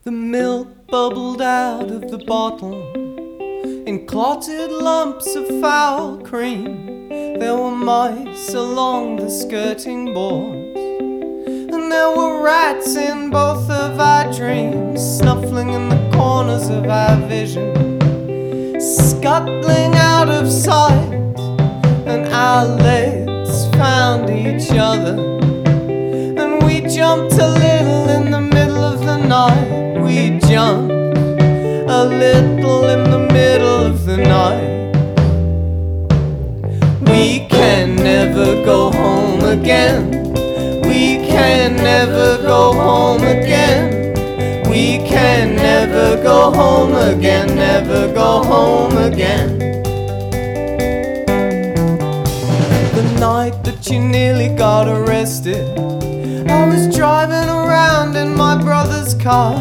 The milk bubbled out of the bottle in clotted lumps of foul cream. There were mice along the skirting boards, and there were rats in both of our dreams, snuffling in the corners of our vision, scuttling out of sight. And our legs found each other, and we jumped a little in the middle of the night. We jumped a little in the middle of the night. We can never go home again. We can never go home again. We can never go home again. Never go home again. The night that you nearly got arrested, I was driving around in my brother's car.